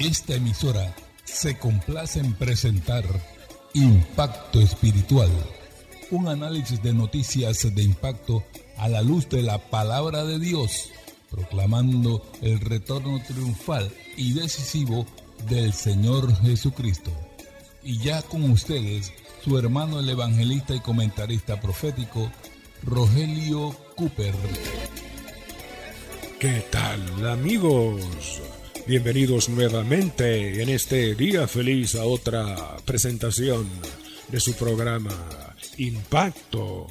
Esta emisora se complace en presentar Impacto Espiritual, un análisis de noticias de impacto a la luz de la palabra de Dios, proclamando el retorno triunfal y decisivo del Señor Jesucristo. Y ya con ustedes, su hermano el evangelista y comentarista profético, Rogelio Cooper. ¿Qué tal, amigos? Bienvenidos nuevamente en este día feliz a otra presentación de su programa Impacto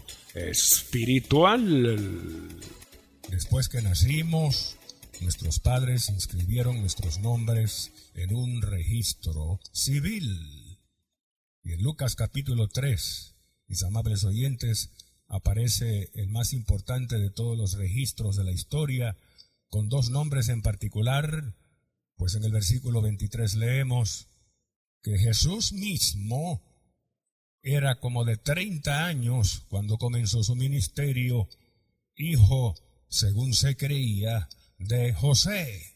Espiritual. Después que nacimos, nuestros padres inscribieron nuestros nombres en un registro civil. Y en Lucas capítulo 3, mis amables oyentes, aparece el más importante de todos los registros de la historia, con dos nombres en particular, pues en el versículo 23 leemos que Jesús mismo era como de 30 años cuando comenzó su ministerio, hijo, según se creía, de José.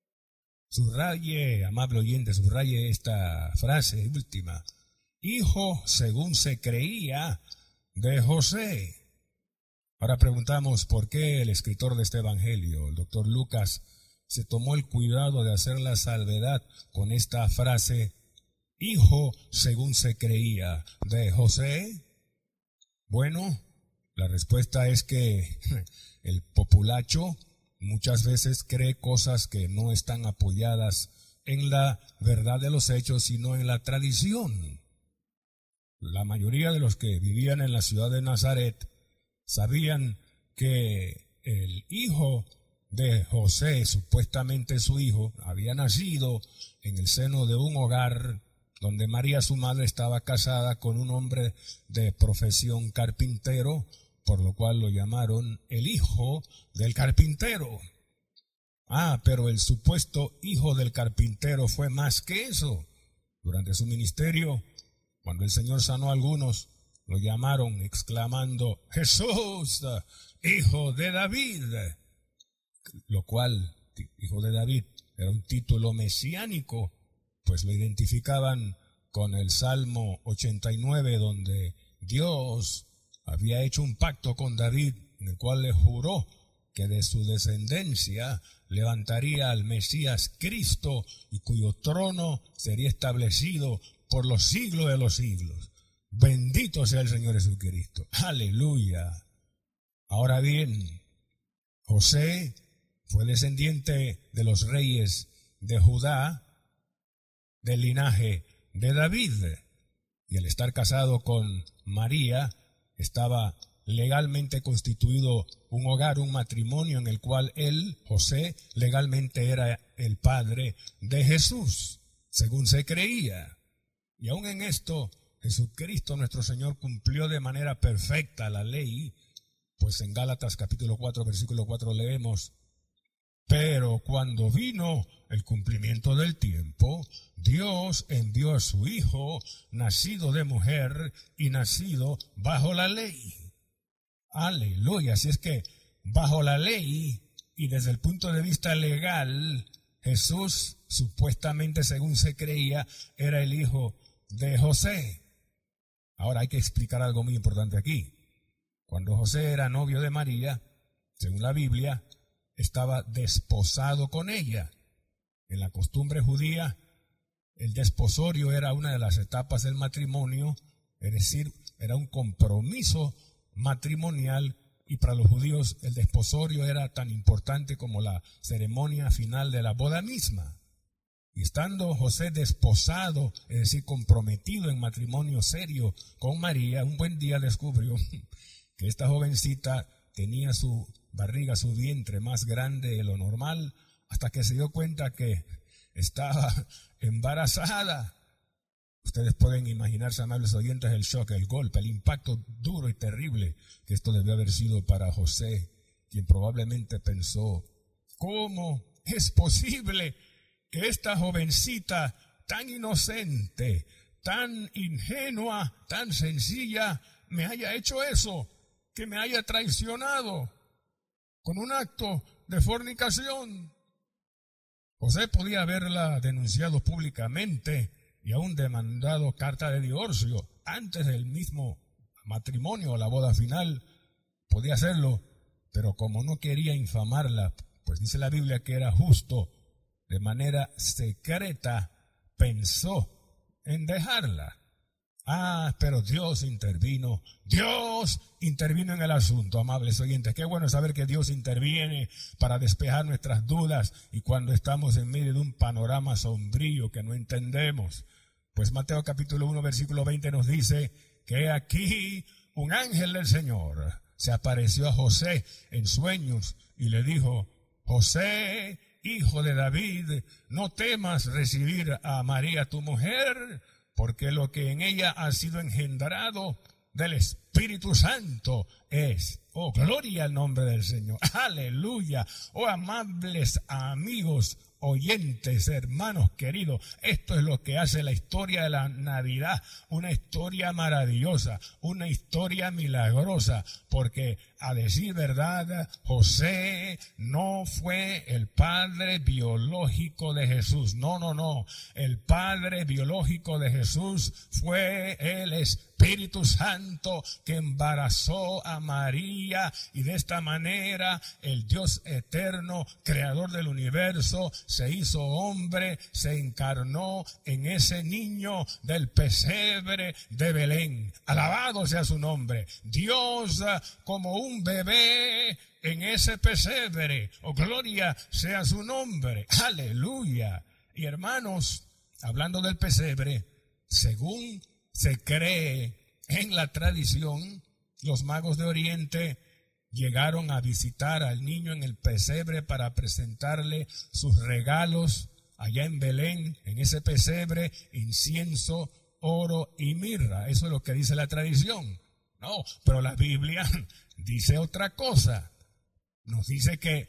Subraye, amable oyente, subraye esta frase última. Hijo, según se creía, de José. Ahora preguntamos por qué el escritor de este evangelio, el doctor Lucas, se tomó el cuidado de hacer la salvedad con esta frase, hijo, según se creía, de José. Bueno, la respuesta es que el populacho muchas veces cree cosas que no están apoyadas en la verdad de los hechos, sino en la tradición. La mayoría de los que vivían en la ciudad de Nazaret sabían que el hijo de José, supuestamente su hijo, había nacido en el seno de un hogar donde María, su madre, estaba casada con un hombre de profesión carpintero, por lo cual lo llamaron el hijo del carpintero. Pero el supuesto hijo del carpintero fue más que eso. Durante su ministerio, cuando el Señor sanó a algunos, lo llamaron exclamando, Jesús, hijo de David, lo cual, hijo de David, era un título mesiánico, pues lo identificaban con el Salmo 89, donde Dios había hecho un pacto con David, en el cual le juró que de su descendencia levantaría al Mesías Cristo y cuyo trono sería establecido por los siglos de los siglos. Bendito sea el Señor Jesucristo. Aleluya. Ahora bien, José fue descendiente de los reyes de Judá, del linaje de David, y al estar casado con María, estaba legalmente constituido un hogar, un matrimonio en el cual él, José, legalmente era el padre de Jesús, según se creía. Y aún en esto, Jesucristo nuestro Señor cumplió de manera perfecta la ley, pues en Gálatas capítulo 4, versículo 4 leemos, pero cuando vino el cumplimiento del tiempo, Dios envió a su Hijo, nacido de mujer y nacido bajo la ley. Aleluya, así es que bajo la ley y desde el punto de vista legal, Jesús, supuestamente según se creía, era el hijo de José. Ahora hay que explicar algo muy importante aquí. Cuando José era novio de María, según la Biblia, estaba desposado con ella. En la costumbre judía, el desposorio era una de las etapas del matrimonio, es decir, era un compromiso matrimonial, y para los judíos el desposorio era tan importante como la ceremonia final de la boda misma. Y estando José desposado, es decir, comprometido en matrimonio serio con María, un buen día descubrió que esta jovencita tenía su barriga, su vientre más grande de lo normal, hasta que se dio cuenta que estaba embarazada. Ustedes pueden imaginarse, amables oyentes, el shock, el golpe, el impacto duro y terrible que esto debió haber sido para José, quien probablemente pensó, ¿cómo es posible que esta jovencita tan inocente, tan ingenua, tan sencilla, me haya hecho eso, que me haya traicionado con un acto de fornicación? José podía haberla denunciado públicamente y aún demandado carta de divorcio antes del mismo matrimonio o la boda final. Podía hacerlo, pero como no quería infamarla, pues dice la Biblia que era justo, de manera secreta pensó en dejarla. Pero Dios intervino en el asunto, amables oyentes. Qué bueno saber que Dios interviene para despejar nuestras dudas y cuando estamos en medio de un panorama sombrío que no entendemos. Pues Mateo capítulo 1 versículo 20 nos dice que aquí un ángel del Señor se apareció a José en sueños y le dijo: José, hijo de David, no temas recibir a María tu mujer, porque lo que en ella ha sido engendrado del Espíritu Santo es. Oh, gloria al nombre del Señor. Aleluya. Oh, amables amigos, oyentes, hermanos queridos, esto es lo que hace la historia de la Navidad, una historia maravillosa, una historia milagrosa, porque a decir verdad, José no fue el padre biológico de Jesús, no, el padre biológico de Jesús fue el Espíritu Santo que embarazó a María y de esta manera el Dios eterno, creador del universo, se hizo hombre, se encarnó en ese niño del pesebre de Belén. Alabado sea su nombre. Dios como un bebé en ese pesebre. Oh, gloria sea su nombre. Aleluya. Y hermanos, hablando del pesebre, según se cree en la tradición, los magos de Oriente llegaron a visitar al niño en el pesebre para presentarle sus regalos allá en Belén, en ese pesebre, incienso, oro y mirra. Eso es lo que dice la tradición. No, pero la Biblia dice otra cosa. Nos dice que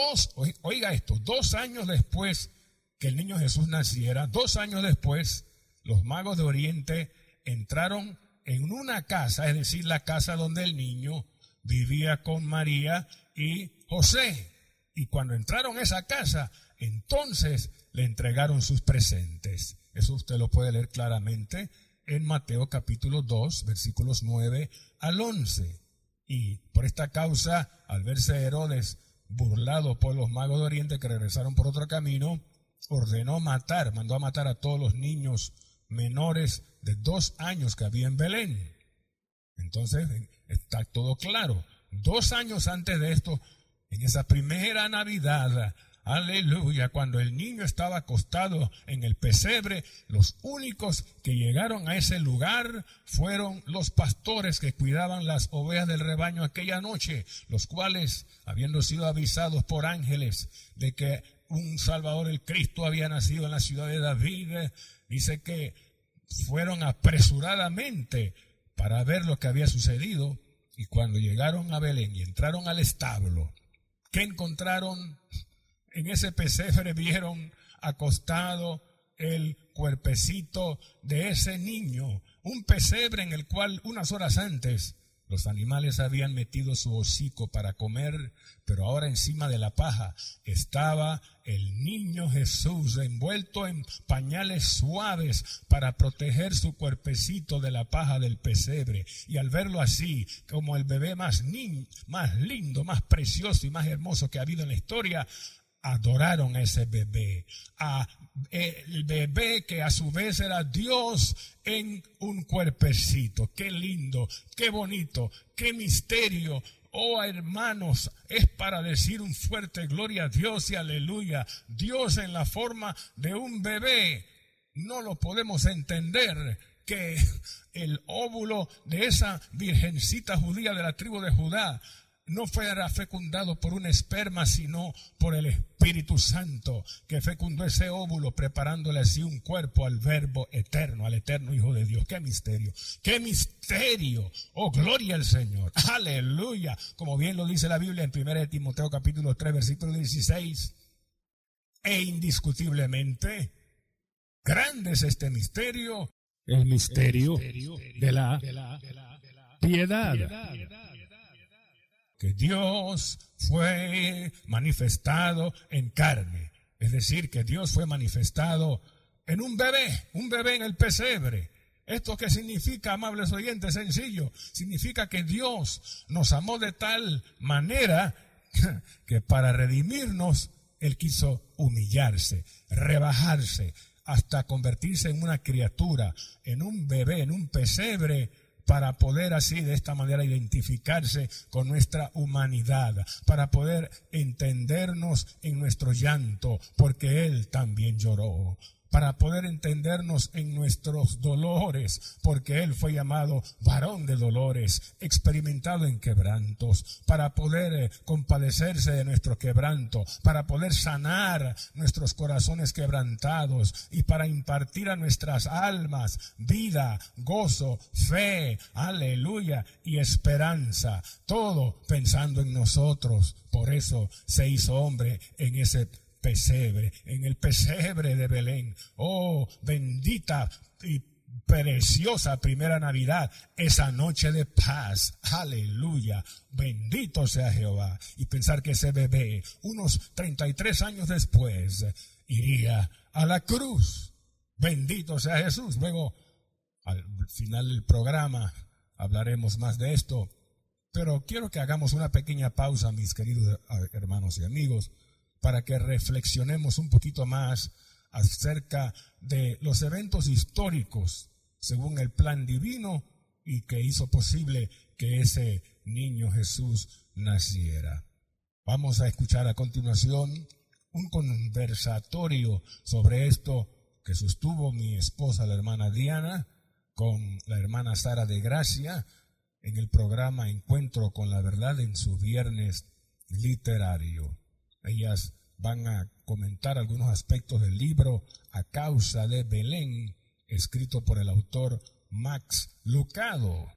2 años después que el niño Jesús naciera, 2 años después, los magos de Oriente entraron en una casa, es decir, la casa donde el niño vivía con María y José. Y cuando entraron a esa casa, entonces le entregaron sus presentes. Eso usted lo puede leer claramente en Mateo capítulo 2, versículos 9 al 11. Y por esta causa, al verse Herodes burlado por los magos de Oriente que regresaron por otro camino, mandó a matar a todos los niños menores de 2 años que había en Belén. Entonces, está todo claro. 2 años antes de esto, en esa primera Navidad, aleluya, cuando el niño estaba acostado en el pesebre, los únicos que llegaron a ese lugar fueron los pastores que cuidaban las ovejas del rebaño aquella noche, los cuales, habiendo sido avisados por ángeles de que un Salvador, el Cristo, había nacido en la ciudad de David, dice que fueron apresuradamente para ver lo que había sucedido, y cuando llegaron a Belén y entraron al establo, ¿qué encontraron? En ese pesebre vieron acostado el cuerpecito de ese niño, un pesebre en el cual unas horas antes los animales habían metido su hocico para comer, pero ahora encima de la paja estaba el niño Jesús envuelto en pañales suaves para proteger su cuerpecito de la paja del pesebre. Y al verlo así, como el bebé más lindo, más precioso y más hermoso que ha habido en la historia, adoraron a ese bebé, el bebé que a su vez era Dios en un cuerpecito. Qué lindo, qué bonito, qué misterio. Oh, hermanos, es para decir un fuerte gloria a Dios y aleluya. Dios en la forma de un bebé. No lo podemos entender, que el óvulo de esa virgencita judía de la tribu de Judá no fuera fecundado por un esperma, sino por el Espíritu Santo, que fecundó ese óvulo, preparándole así un cuerpo al Verbo eterno, al eterno Hijo de Dios. ¡Qué misterio! ¡Qué misterio! ¡Oh, gloria al Señor! ¡Aleluya! Como bien lo dice la Biblia en 1 Timoteo capítulo 3, versículo 16. E indiscutiblemente, grande es este misterio, el misterio de la piedad. Que Dios fue manifestado en carne. Es decir, que Dios fue manifestado en un bebé en el pesebre. ¿Esto qué significa, amables oyentes? Sencillo. Significa que Dios nos amó de tal manera que para redimirnos, Él quiso humillarse, rebajarse, hasta convertirse en una criatura, en un bebé, en un pesebre, para poder así de esta manera identificarse con nuestra humanidad, para poder entendernos en nuestro llanto, porque Él también lloró, para poder entendernos en nuestros dolores, porque Él fue llamado varón de dolores, experimentado en quebrantos, para poder compadecerse de nuestro quebranto, para poder sanar nuestros corazones quebrantados y para impartir a nuestras almas vida, gozo, fe, aleluya, y esperanza, todo pensando en nosotros. Por eso se hizo hombre en ese pesebre, en el pesebre de Belén. Oh, bendita y preciosa primera Navidad, esa noche de paz, aleluya, bendito sea Jehová. Y pensar que ese bebé, unos 33 años después, iría a la cruz. Bendito sea Jesús. Luego, al final del programa, hablaremos más de esto, pero quiero que hagamos una pequeña pausa, mis queridos hermanos y amigos, para que reflexionemos un poquito más acerca de los eventos históricos según el plan divino y que hizo posible que ese niño Jesús naciera. Vamos a escuchar a continuación un conversatorio sobre esto que sostuvo mi esposa, la hermana Diana, con la hermana Sara de Gracia en el programa Encuentro con la Verdad en su viernes literario. Ellas van a comentar algunos aspectos del libro A causa de Belén, escrito por el autor Max Lucado.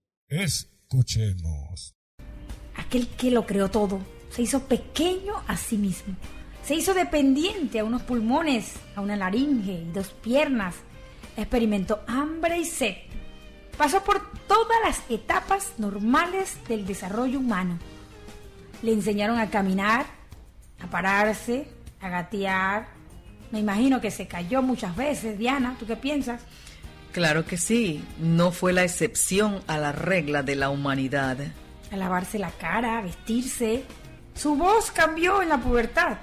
Escuchemos. Aquel que lo creó todo, se hizo pequeño a sí mismo. Se hizo dependiente a unos pulmones, a una laringe y 2 piernas. Experimentó hambre y sed. Pasó por todas las etapas normales del desarrollo humano. Le enseñaron a caminar, a pararse, a gatear. Me imagino que se cayó muchas veces. Diana, ¿tú qué piensas? Claro que sí, no fue la excepción a la regla de la humanidad. A lavarse la cara, a vestirse. Su voz cambió en la pubertad.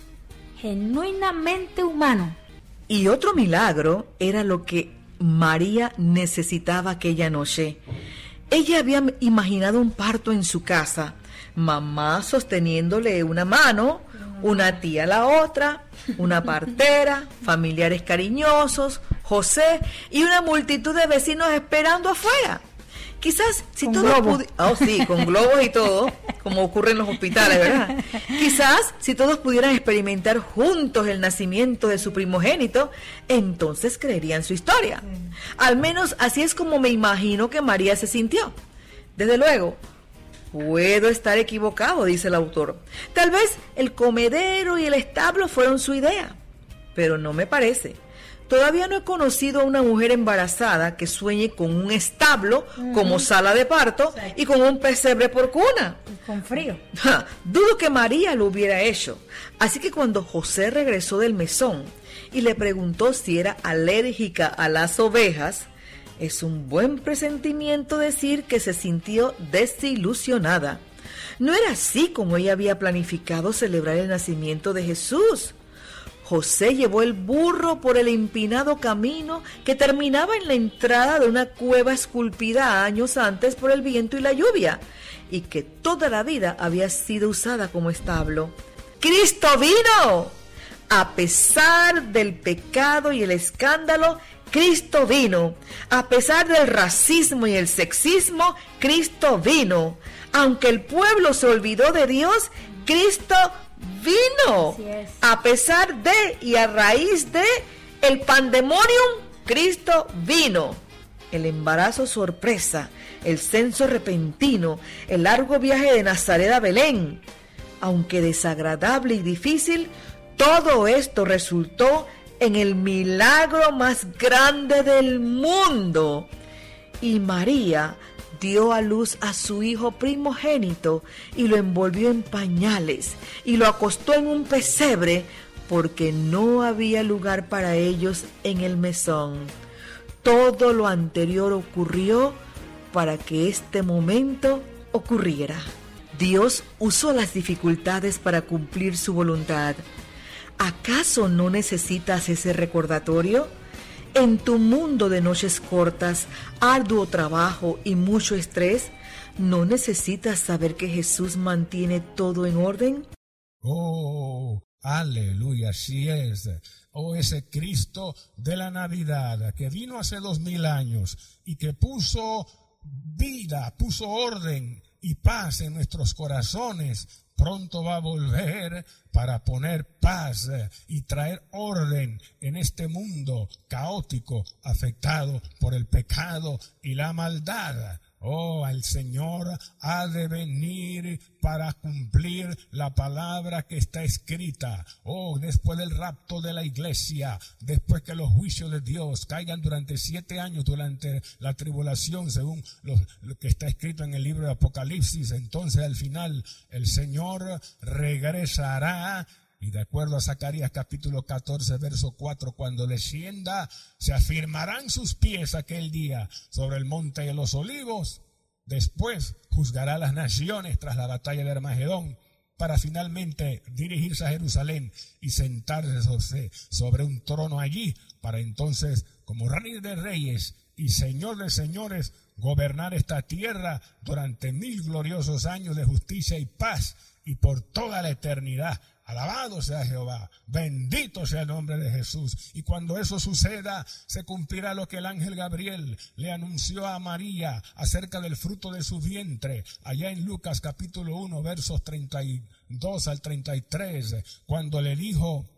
Genuinamente humano. Y otro milagro era lo que María necesitaba aquella noche. Ella había imaginado un parto en su casa, mamá sosteniéndole una mano, una tía la otra, una partera, familiares cariñosos, José y una multitud de vecinos esperando afuera. Quizás si todos con globos y todo, como ocurre en los hospitales, ¿verdad? Quizás si todos pudieran experimentar juntos el nacimiento de su primogénito, entonces creerían su historia. Al menos así es como me imagino que María se sintió. Desde luego, puedo estar equivocado, dice el autor. Tal vez el comedero y el establo fueron su idea, pero no me parece. Todavía no he conocido a una mujer embarazada que sueñe con un establo como sala de parto y con un pesebre por cuna. Con frío. Dudo que María lo hubiera hecho. Así que cuando José regresó del mesón y le preguntó si era alérgica a las ovejas, es un buen presentimiento decir que se sintió desilusionada. No era así como ella había planificado celebrar el nacimiento de Jesús. José llevó el burro por el empinado camino que terminaba en la entrada de una cueva esculpida años antes por el viento y la lluvia, y que toda la vida había sido usada como establo. ¡Cristo vino! A pesar del pecado y el escándalo, Cristo vino. A pesar del racismo y el sexismo, Cristo vino. Aunque el pueblo se olvidó de Dios, Cristo vino. A pesar de y a raíz de el pandemonium, Cristo vino. El embarazo sorpresa, el censo repentino, el largo viaje de Nazaret a Belén. Aunque desagradable y difícil, todo esto resultó en el milagro más grande del mundo. Y María dio a luz a su hijo primogénito y lo envolvió en pañales y lo acostó en un pesebre porque no había lugar para ellos en el mesón. Todo lo anterior ocurrió para que este momento ocurriera. Dios usó las dificultades para cumplir su voluntad. ¿Acaso no necesitas ese recordatorio? En tu mundo de noches cortas, arduo trabajo y mucho estrés, ¿no necesitas saber que Jesús mantiene todo en orden? Oh, aleluya, así es. Oh, ese Cristo de la Navidad que vino hace 2000 años y que puso vida, puso orden y paz en nuestros corazones, pronto va a volver para poner paz y traer orden en este mundo caótico afectado por el pecado y la maldad. Oh, el Señor ha de venir para cumplir la palabra que está escrita. Oh, después del rapto de la iglesia, después que los juicios de Dios caigan durante 7 años durante la tribulación, según lo que está escrito en el libro de Apocalipsis, entonces al final el Señor regresará. Y de acuerdo a Zacarías capítulo 14, verso 4, cuando descienda, se afirmarán sus pies aquel día sobre el monte de los olivos. Después juzgará a las naciones tras la batalla de Armagedón, para finalmente dirigirse a Jerusalén y sentarse sobre un trono allí, para entonces, como Rey de Reyes y Señor de Señores, gobernar esta tierra durante 1000 gloriosos años de justicia y paz y por toda la eternidad. Alabado sea Jehová, bendito sea el nombre de Jesús. Y cuando eso suceda, se cumplirá lo que el ángel Gabriel le anunció a María acerca del fruto de su vientre, allá en Lucas capítulo 1, versos 32 al 33, cuando le dijo,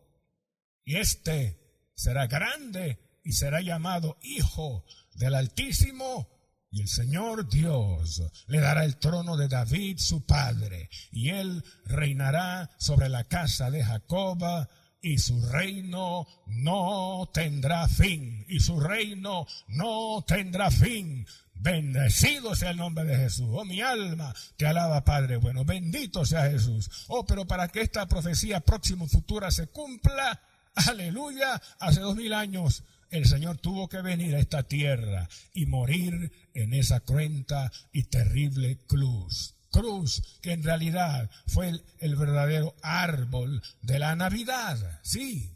y este será grande y será llamado Hijo del Altísimo, y el Señor Dios le dará el trono de David su padre, y él reinará sobre la casa de Jacob, y su reino no tendrá fin, y su reino no tendrá fin. Bendecido sea el nombre de Jesús. Oh, mi alma te alaba, Padre bueno. Bendito sea Jesús. Oh, pero para que esta profecía próxima futura se cumpla, aleluya, hace 2000 años, el Señor tuvo que venir a esta tierra y morir en esa cruenta y terrible cruz. Cruz que en realidad fue el verdadero árbol de la Navidad. Sí.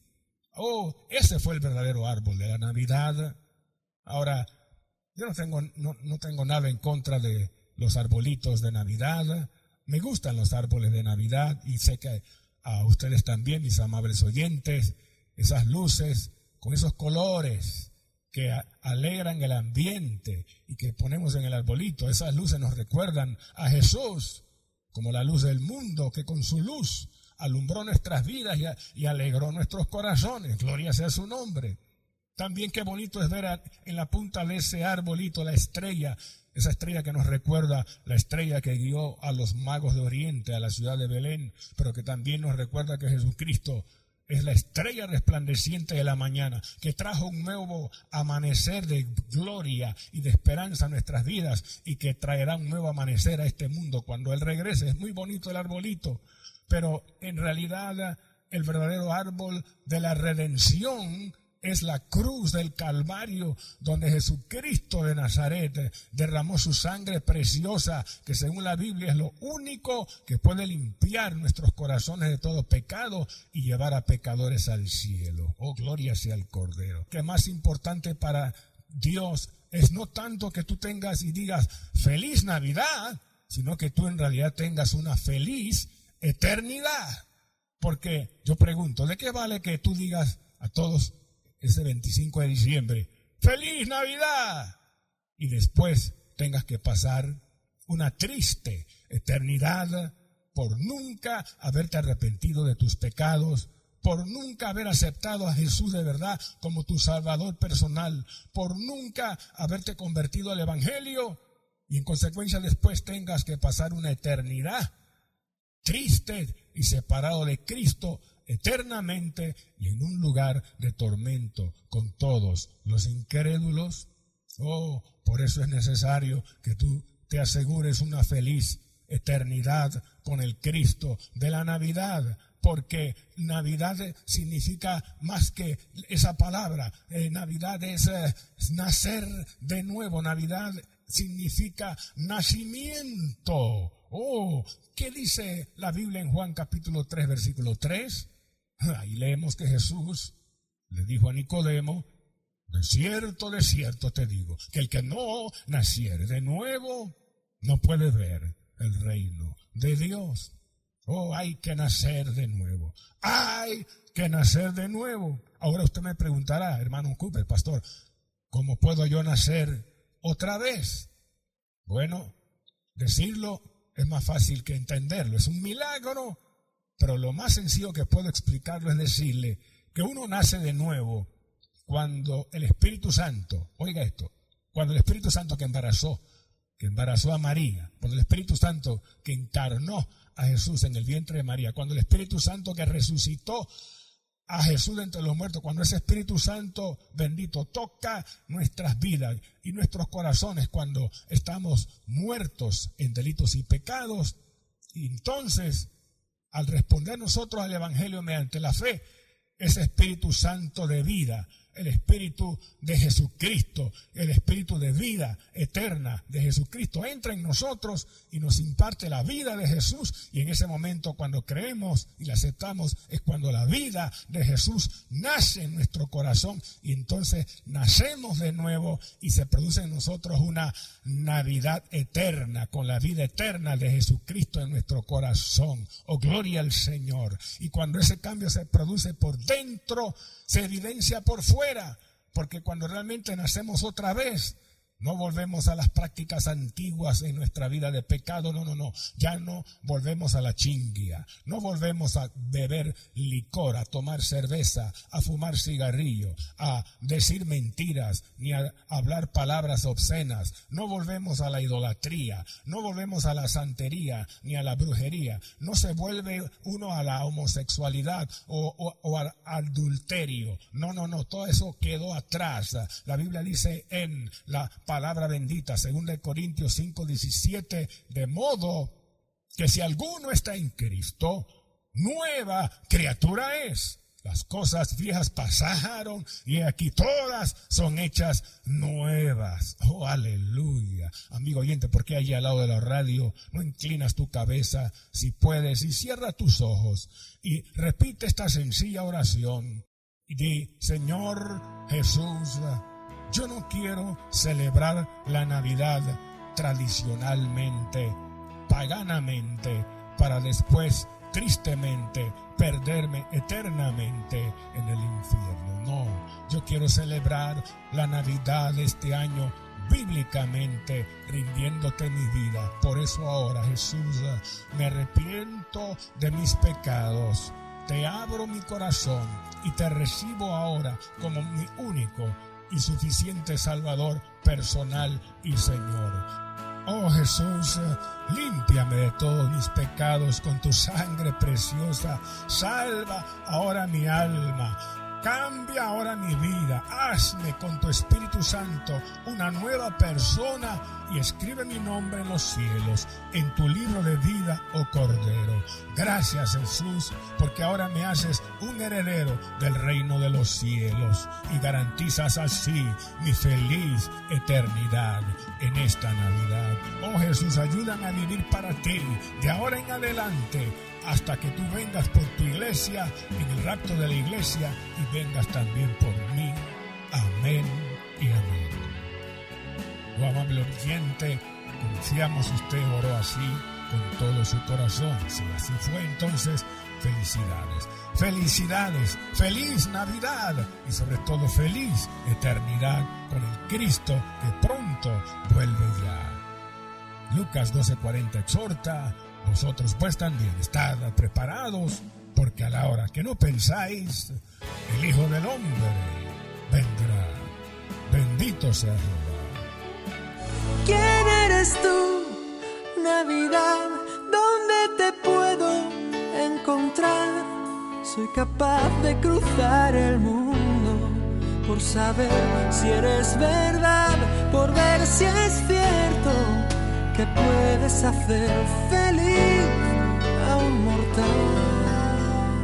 Oh, ese fue el verdadero árbol de la Navidad. Ahora, yo no tengo nada en contra de los arbolitos de Navidad. Me gustan los árboles de Navidad y sé que a ustedes también, mis amables oyentes, esas luces con esos colores que alegran el ambiente y que ponemos en el arbolito. Esas luces nos recuerdan a Jesús como la luz del mundo, que con su luz alumbró nuestras vidas y alegró nuestros corazones. Gloria sea su nombre. También qué bonito es ver en la punta de ese arbolito la estrella, esa estrella que nos recuerda la estrella que guió a los magos de Oriente a la ciudad de Belén, pero que también nos recuerda que Jesucristo es la estrella resplandeciente de la mañana, que trajo un nuevo amanecer de gloria y de esperanza a nuestras vidas y que traerá un nuevo amanecer a este mundo cuando Él regrese. Es muy bonito el arbolito, pero en realidad el verdadero árbol de la redención es la cruz del Calvario, donde Jesucristo de Nazaret derramó su sangre preciosa, que según la Biblia es lo único que puede limpiar nuestros corazones de todo pecado y llevar a pecadores al cielo. Oh, gloria sea al Cordero. Que más importante para Dios es no tanto que tú tengas y digas feliz Navidad, sino que tú en realidad tengas una feliz eternidad. Porque yo pregunto, ¿de qué vale que tú digas a todos ese 25 de diciembre, ¡Feliz Navidad! Y después tengas que pasar una triste eternidad por nunca haberte arrepentido de tus pecados, por nunca haber aceptado a Jesús de verdad como tu Salvador personal, por nunca haberte convertido al Evangelio, y en consecuencia después tengas que pasar una eternidad triste y separado de Cristo eternamente y en un lugar de tormento con todos los incrédulos. Oh, por eso es necesario que tú te asegures una feliz eternidad con el Cristo de la Navidad, porque Navidad significa más que esa palabra. Navidad es nacer de nuevo. Navidad significa nacimiento. Oh, ¿qué dice la Biblia en Juan capítulo 3, versículo 3? Ahí leemos que Jesús le dijo a Nicodemo: de cierto te digo, que el que no naciere de nuevo no puede ver el reino de Dios. Oh, hay que nacer de nuevo. Hay que nacer de nuevo. Ahora usted me preguntará, hermano Cooper, pastor, ¿cómo puedo yo nacer otra vez? Bueno, decirlo es más fácil que entenderlo. Es un milagro, pero lo más sencillo que puedo explicarlo es decirle que uno nace de nuevo cuando el Espíritu Santo, oiga esto, cuando el Espíritu Santo que embarazó a María, cuando el Espíritu Santo que encarnó a Jesús en el vientre de María, cuando el Espíritu Santo que resucitó a Jesús de entre los muertos, cuando ese Espíritu Santo bendito toca nuestras vidas y nuestros corazones cuando estamos muertos en delitos y pecados, y entonces al responder nosotros al Evangelio mediante la fe, ese Espíritu Santo de vida, el Espíritu de Jesucristo, el Espíritu de vida eterna de Jesucristo entra en nosotros y nos imparte la vida de Jesús, y en ese momento cuando creemos y la aceptamos es cuando la vida de Jesús nace en nuestro corazón, y entonces nacemos de nuevo y se produce en nosotros una Navidad eterna con la vida eterna de Jesucristo en nuestro corazón. Oh, gloria al Señor. Y cuando ese cambio se produce por dentro, se evidencia por fuera, porque cuando realmente nacemos otra vez, no volvemos a las prácticas antiguas en nuestra vida de pecado, no, ya no volvemos a la chinguia, no volvemos a beber licor, a tomar cerveza, a fumar cigarrillo, a decir mentiras, ni a hablar palabras obscenas, no volvemos a la idolatría, no volvemos a la santería, ni a la brujería, no se vuelve uno a la homosexualidad o al adulterio, no, todo eso quedó atrás. La Biblia dice en la palabra bendita, 2 Corintios 5:17, de modo que si alguno está en Cristo, nueva criatura es. Las cosas viejas pasaron y aquí todas son hechas nuevas. Oh, aleluya. Amigo oyente, ¿por qué allí al lado de la radio no inclinas tu cabeza, si puedes, y cierra tus ojos y repite esta sencilla oración y di: Señor Jesús, yo no quiero celebrar la Navidad tradicionalmente, paganamente, para después, tristemente, perderme eternamente en el infierno. No, yo quiero celebrar la Navidad de este año bíblicamente, rindiéndote mi vida. Por eso ahora, Jesús, me arrepiento de mis pecados. Te abro mi corazón y te recibo ahora como mi único y suficiente Salvador personal y Señor. Oh Jesús, límpiame de todos mis pecados con tu sangre preciosa. Salva ahora mi alma. Cambia ahora mi vida. Hazme con tu Espíritu Santo una nueva persona y escribe mi nombre en los cielos, en tu libro de vida, oh Cordero. Gracias, Jesús, porque ahora me haces un heredero del reino de los cielos y garantizas así mi feliz eternidad en esta Navidad. Oh Jesús, ayúdame a vivir para ti de ahora en adelante, hasta que tú vengas por tu iglesia, en el rapto de la iglesia, y vengas también por mí. Amén y amén. Oh, amable oyente, confiamos usted oró así con todo su corazón. Si así fue, entonces, felicidades. Felicidades, feliz Navidad y sobre todo feliz eternidad con el Cristo que pronto vuelve ya. Lucas 12:40 exhorta: vosotros pues también estad preparados, porque a la hora que no pensáis, el Hijo del Hombre vendrá. Bendito sea Jehová. ¿Quién eres tú, Navidad? ¿Dónde te puedo encontrar? Soy capaz de cruzar el mundo por saber si eres verdad, por ver si es cierto que puedes hacer feliz a un mortal.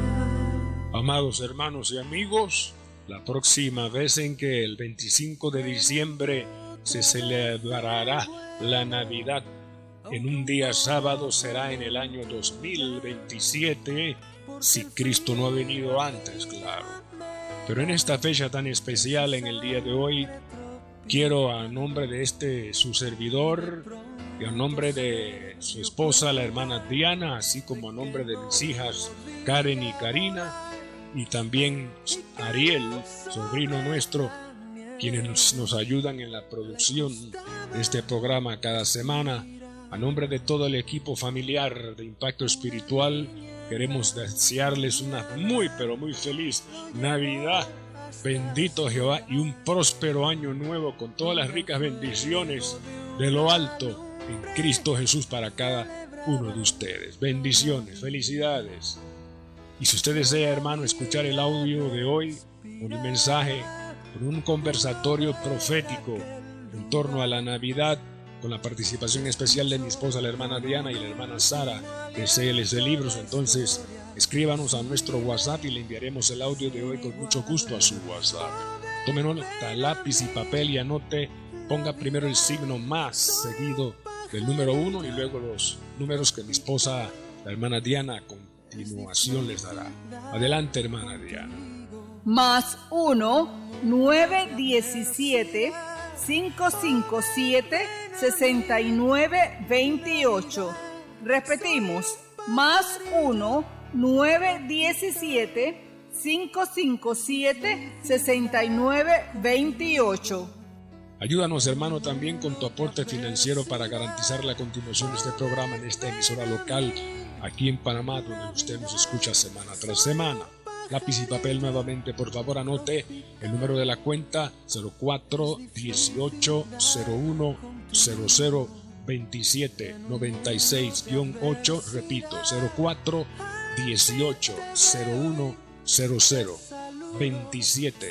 Amados hermanos y amigos, la próxima vez en que el 25 de diciembre se celebrará la Navidad en un día sábado será en el año 2027, si Cristo no ha venido antes, claro. Pero en esta fecha tan especial, en el día de hoy, quiero a nombre de su servidor y a nombre de su esposa, la hermana Diana, así como a nombre de mis hijas Karen y Karina, y también Ariel, sobrino nuestro, quienes nos ayudan en la producción de este programa cada semana. A nombre de todo el equipo familiar de Impacto Espiritual, queremos desearles una muy pero muy feliz Navidad, bendito Jehová, y un próspero año nuevo con todas las ricas bendiciones de lo alto en Cristo Jesús para cada uno de ustedes. Bendiciones, felicidades. Y si usted desea, hermano, escuchar el audio de hoy, con un mensaje, con un conversatorio profético en torno a la Navidad, con la participación especial de mi esposa, la hermana Diana, y la hermana Sara de CLC Libros, entonces escríbanos a nuestro WhatsApp y le enviaremos el audio de hoy con mucho gusto a su WhatsApp. Tome nota, lápiz y papel y anote, ponga primero el signo más seguido del número 1 y luego los números que mi esposa, la hermana Diana, a continuación les dará. Adelante, hermana Diana. +1 917 557 6928. Repetimos, +1 917 557 6928. Ayúdanos, hermano, también con tu aporte financiero para garantizar la continuación de este programa en esta emisora local aquí en Panamá, donde usted nos escucha semana tras semana. Lápiz y papel nuevamente, por favor, anote el número de la cuenta 04 18 01 00 27 96-8, repito, 04 18 01 00 27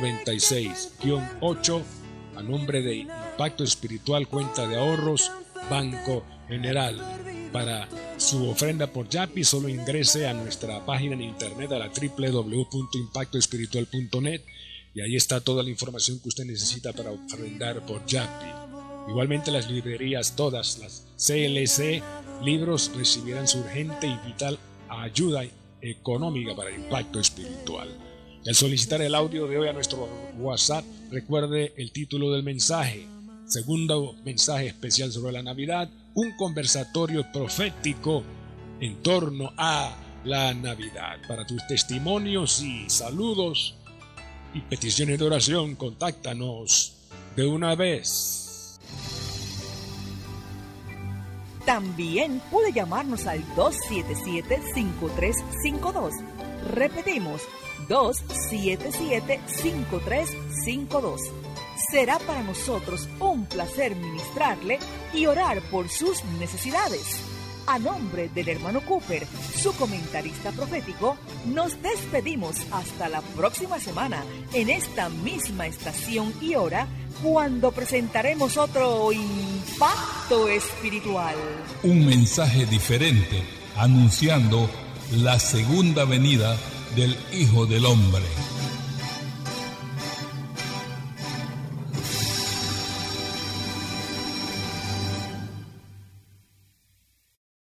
96-8, a nombre de Impacto Espiritual, cuenta de ahorros, Banco General. Para su ofrenda por Yapi, solo ingrese a nuestra página en internet, a la www.impactoespiritual.net, y ahí está toda la información que usted necesita para ofrendar por Yapi. Igualmente, las librerías, todas las CLC Libros, recibirán su urgente y vital ayuda económica para Impacto Espiritual. Al solicitar el audio de hoy a nuestro WhatsApp, recuerde el título del mensaje: segundo mensaje especial sobre la Navidad, un conversatorio profético en torno a la Navidad. Para tus testimonios y saludos y peticiones de oración, contáctanos de una vez. También puede llamarnos al 277-5352. Repetimos, 277-5352. Será para nosotros un placer ministrarle y orar por sus necesidades. A nombre del hermano Cooper, su comentarista profético, nos despedimos hasta la próxima semana en esta misma estación y hora, cuando presentaremos otro Impacto Espiritual. Un mensaje diferente anunciando la segunda venida del Hijo del Hombre.